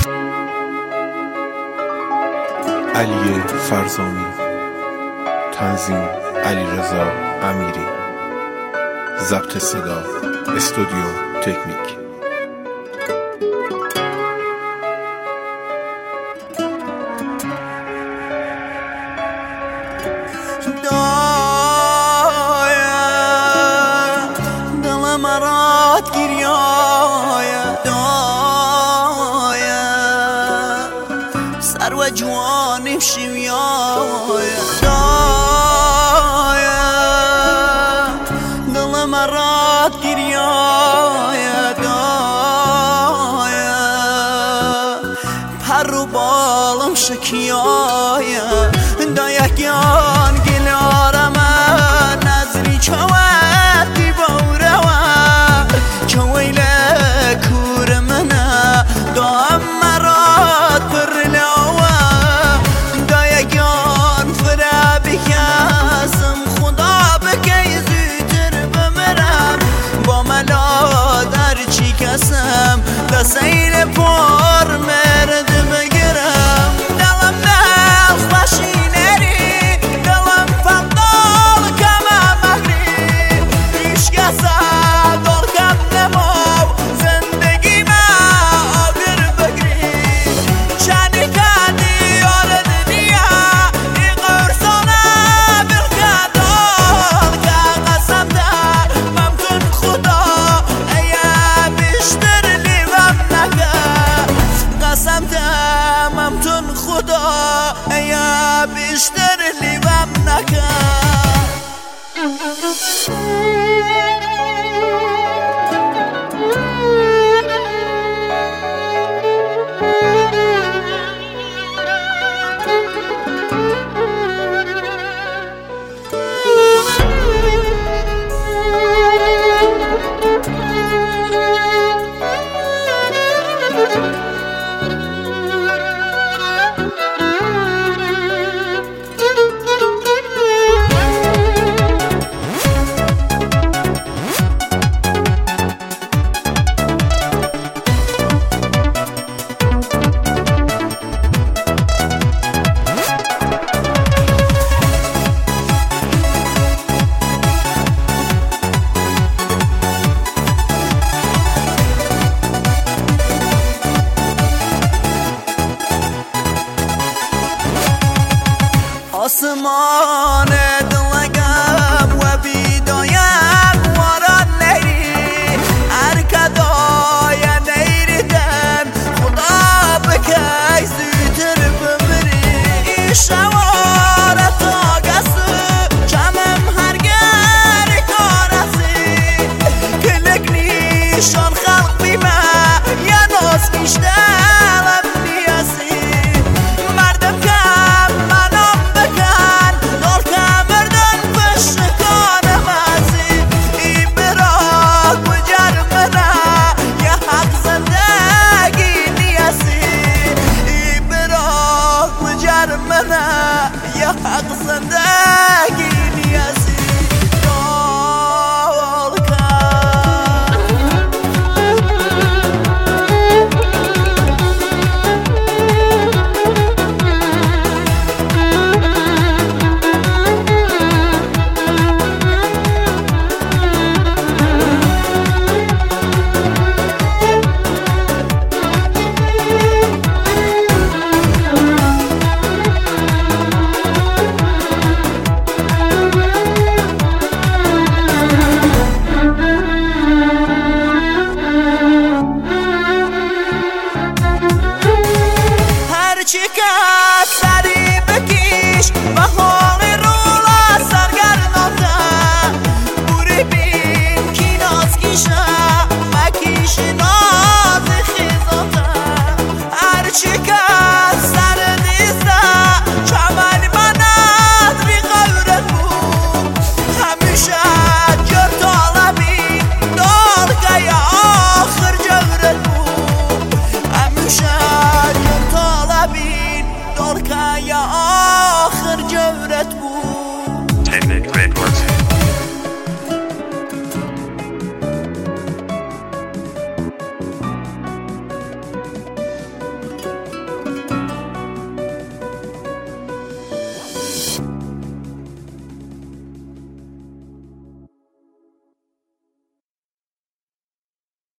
علی فرزامی، تنظیم علیرضا امیری، ضبط صدا استودیو تکنیک. دلم رات گریایه دایه سر و جوانم شویایه دایه دلم رات گریایه دایه پر و بالم شکیایه دایکیان گلارم نظری چوادی بوروا چویله کور منه دام مرات پر لوا دایکیان فرا بکسم خدا بکی زودتر بمرم با ملا در چی کسم دسیل پر مرد بگرم دلم دل خوشی نری دلم فضل کم مهری عشق دل کم نمو زندگی ما آگر بگری چنی کردی یار دنیا ای قرصانه برکدال که قسم در ممکن خدا ایا بیشتر لیوم نکه قسم در ممکن خدا ایا بیشتر لیوم نکه آسمان